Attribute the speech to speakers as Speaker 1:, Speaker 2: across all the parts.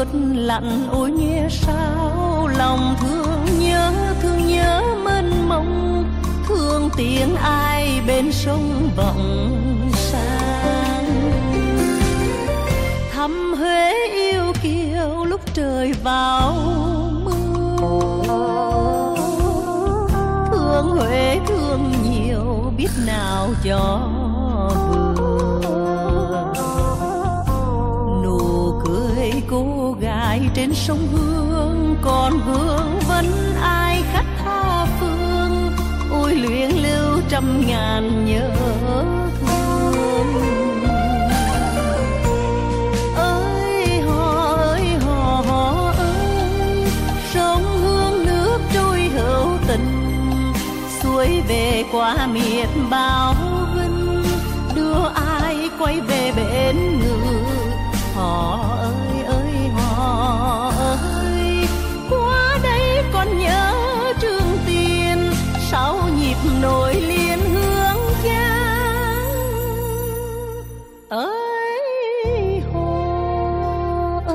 Speaker 1: ướt lạnh, ôi nghe sao lòng thương nhớ mênh mông, thương tiếng ai bên sông vọng sang. Thăm Huế yêu kiều lúc trời vào mưa, thương Huế thương nhiều biết nào cho vừa. Nụ cười cô gái trên sông Hương, còn vương vấn ai khách tha phương, ôi luyến lưu trăm ngàn nhớ thương. Ơi hò ơi sông Hương nước trôi hữu tình, suối về qua miệt bao vinh, đưa ai quay về bên ngự. Hò ơi hò ơi, qua đây còn nhớ Trường Tiền, sau nhịp nối liền hướng Giang. Ơi hò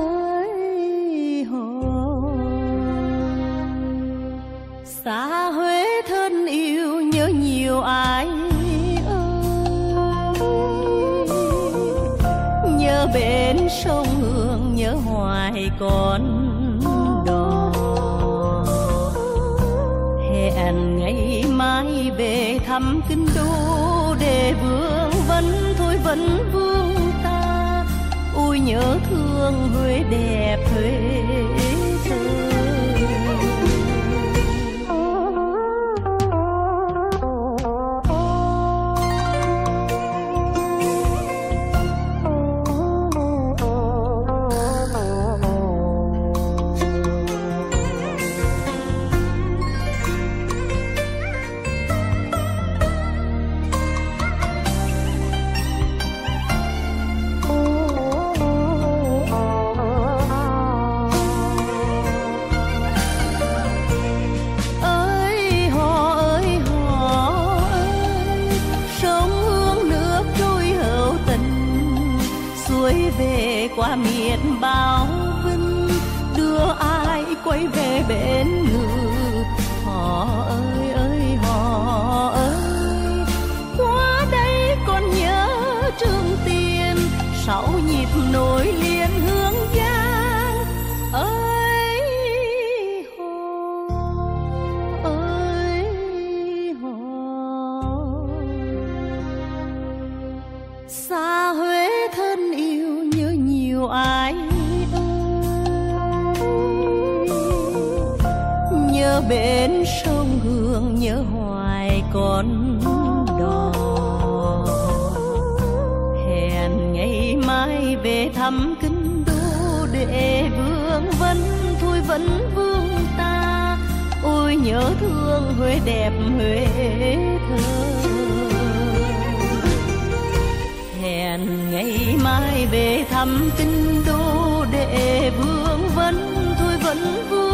Speaker 1: xa Huế thân yêu nhớ nhiều ai ơi, nhớ bên sông Hương nhớ hoài con đò. Hẹn ngày mai về thăm kinh đô, để vương vấn thôi vấn vương ta, ôi nhớ thương Huế đẹp Huế thơ. Về qua miệt bao vinh, đưa ai quay về bên ngự. Hò ơi hò ơi, qua đây còn nhớ Trường Tiền, sau nhịp nối liền hướng Giang. Ơi hò xa Huế thân yêu nhớ nhiều ai ơi, nhớ bên sông Hương nhớ hoài con đò. Hẹn ngày mai về thăm kinh đô, để vương vấn thôi vấn vương ta, ôi nhớ thương Huế đẹp Huế thơ. Hẹn ngày mai về thăm kinh đô, để vương vấn thôi vấn vương